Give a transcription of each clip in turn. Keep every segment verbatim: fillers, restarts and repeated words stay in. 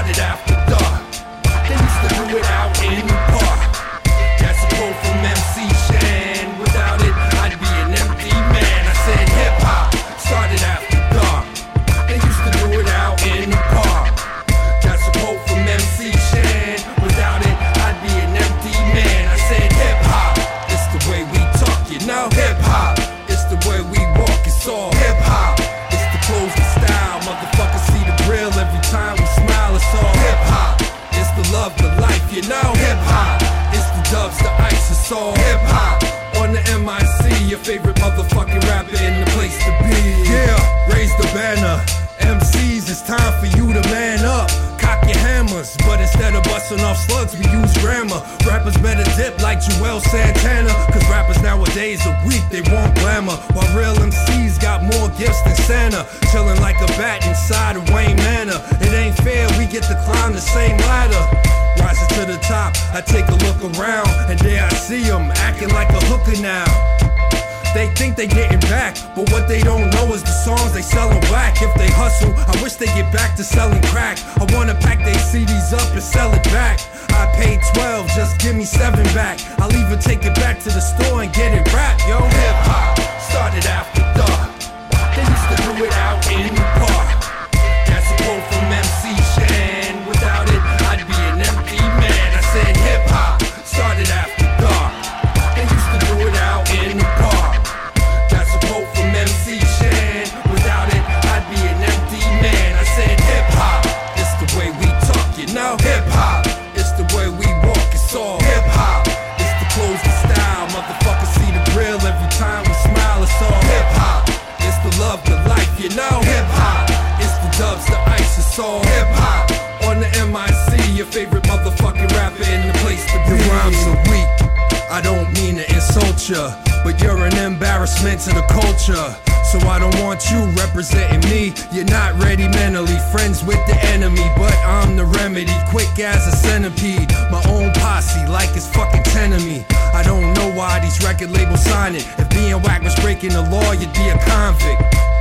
started after dark. They used to do it out in the park. That's a quote from M C Shan. Without it, I'd be an empty man. I said hip hop started after dark. They used to do it out in the park. That's a quote from M C Shan. Without it, I'd be an empty man. I said hip hop, it's the way we talk, you know. Hip hop, it's the way we walk. It's all hip hop. It's the clothes, the style. Motherfuckers see the grill every time we smile. It's all hip hop. It's the love, the life, you know. Hip hop, it's the dubs, the ice. It's all hip hop. On the M I C, your favorite motherfucking rapper in the place to be. Yeah, raise the banner. M Cs, it's time for you to man up. Cock your hammers, but instead of busting off slugs, we use grammar. Rappers better dip like Joel Santana, cause rappers nowadays are weak, they want glamour. While real M Cs got more gifts than Santa, chilling like a bat inside of Wayne Manor. It ain't fair, we get to climb the same ladder. Rising to the top, I take a look around, and there I see them acting like a hooker now. They think they getting back, but what they don't know is the songs they sellin' whack. If they hustle, I wish they get back to selling crack. I wanna pack they C Ds up and sell it back. I paid twelve, just give me seven back. I'll even take it back to the store and get it wrapped, yo. Hip hop started after dark. They used to do it out in the park. That's a quote from M C Shan. Without it, I'd be an empty man. I said hip hop started after dark. They used to do it out in the park. That's a quote from M C Shan. Without it, I'd be an empty man. I said hip hop, it's the way we talk, you know. Hip hop, it's the way we walk. It's all hip hop. It's the clothes, the style. Motherfuckers see the grill every time we smile. It's all hip hop. It's the love, the life, you know. Hip hop, it's the dubs, the ice. It's all hip hop. On the M I C, your favorite motherfucking rapper in the place to be. Your rhymes are weak, I don't mean to insult ya, but you're an embarrassment to the culture. So I don't want you representing me. You're not ready mentally, friends with the enemy, but I'm the remedy, quick as a centipede. My own posse, like it's fucking ten of me. I don't know why these record labels sign it. If being whack was breaking the law, you'd be a convict.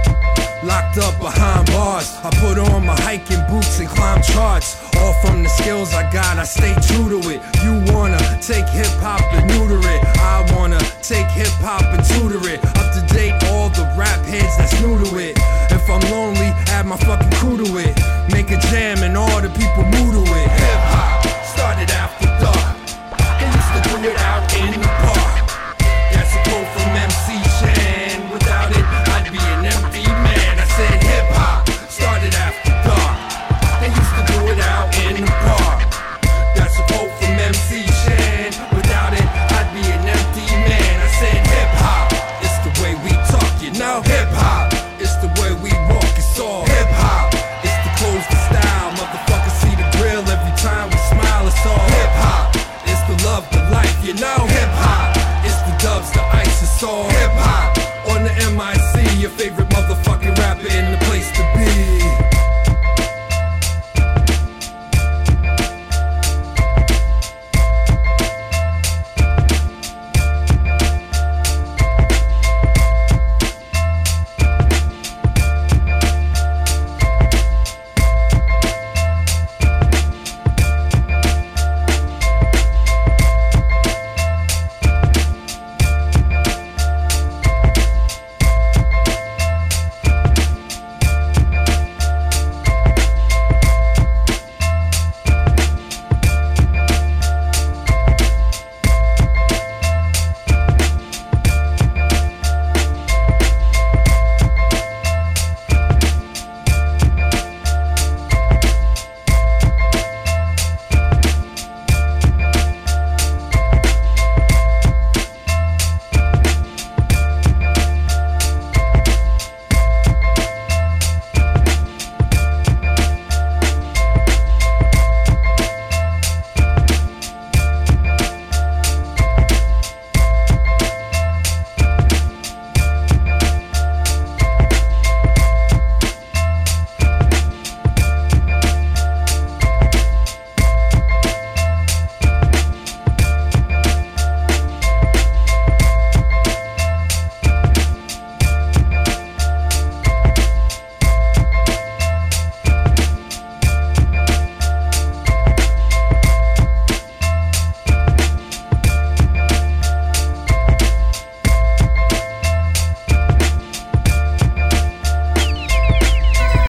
Locked up behind bars, I put on my hiking boots and climb charts. All from the skills I got, I stay true to it. You wanna take hip-hop and neuter it, I wanna take hip-hop and tutor it. Up to date, all the rap heads that's new to it. If I'm lonely, add my fucking crew to it. Make a jam and all the people move to it. Hip-hop started after dark. They used to do it out in the park. That's a quote from M C Shan. Without it, I'd be an empty man. I said hip hop started after dark. They used to do it out in the park. That's a quote from M C Shan. Without it, I'd be an empty man. I said hip hop, it's the way we talk, you know. Hip hop, it's the way we walk. It's all hip hop. It's the clothes, the style. Motherfuckers see the grill every time we smile. It's all hip hop. It's the love, the life, you know. Hip hop, it's the dubs, the ice. It's all hip hop. On the M I C, your favorite motherfucking rapper in the place to be.